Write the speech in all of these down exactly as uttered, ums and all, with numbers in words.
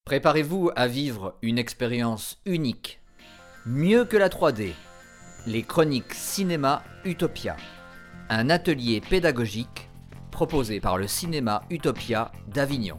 Préparez-vous à vivre une expérience unique, mieux que la trois D, les chroniques cinéma Utopia, un atelier pédagogique proposé par le cinéma Utopia d'Avignon.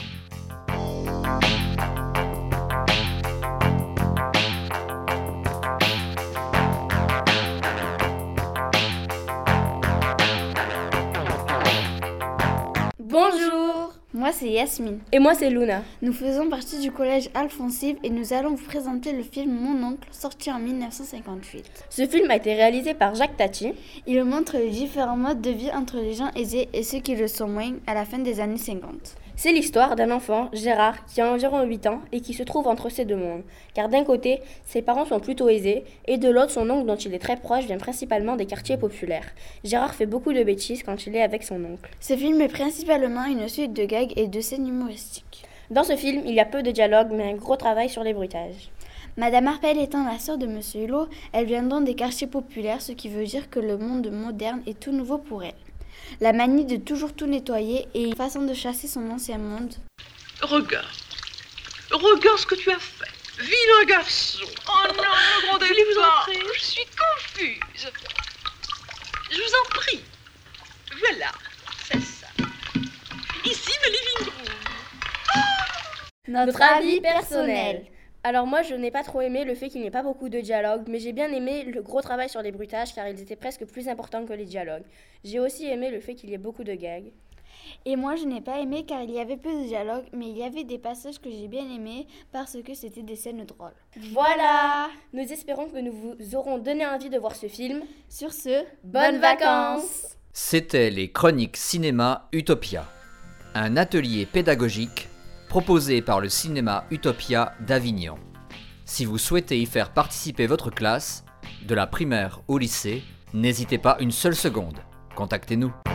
Bonjour, moi c'est Yasmine. Et moi c'est Luna. Nous faisons partie du collège Alphonsive et nous allons vous présenter le film Mon oncle, sorti en dix-neuf cent cinquante-huit. Ce film a été réalisé par Jacques Tati. Il montre les différents modes de vie entre les gens aisés et ceux qui le sont moins à la fin des années cinquante. C'est l'histoire d'un enfant, Gérard, qui a environ huit ans et qui se trouve entre ces deux mondes. Car d'un côté, ses parents sont plutôt aisés et de l'autre, son oncle dont il est très proche vient principalement des quartiers populaires. Gérard fait beaucoup de bêtises quand il est avec son oncle. Ce film est principalement une suite de gags et de scènes humoristiques. Dans ce film, il y a peu de dialogue mais un gros travail sur les bruitages. Madame Arpel étant la sœur de Monsieur Hulot, elle vient donc des quartiers populaires, ce qui veut dire que le monde moderne est tout nouveau pour elle. La manie de toujours tout nettoyer et une façon de chasser son ancien monde. Regarde, regarde ce que tu as fait. Vilain garçon. Oh non, le grand départ. Je suis confuse. Je vous en prie. Voilà, c'est ça. Ici, le living room. Oh Notre avis personnel. Alors moi, je n'ai pas trop aimé le fait qu'il n'y ait pas beaucoup de dialogue, mais j'ai bien aimé le gros travail sur les bruitages car ils étaient presque plus importants que les dialogues. J'ai aussi aimé le fait qu'il y ait beaucoup de gags. Et moi, je n'ai pas aimé car il y avait peu de dialogue, mais il y avait des passages que j'ai bien aimés parce que c'était des scènes drôles. Voilà! Nous espérons que nous vous aurons donné envie de voir ce film. Sur ce, bonnes vacances! C'était les chroniques cinéma Utopia, un atelier pédagogique proposé par le cinéma Utopia d'Avignon. Si vous souhaitez y faire participer votre classe, de la primaire au lycée, n'hésitez pas une seule seconde. Contactez-nous.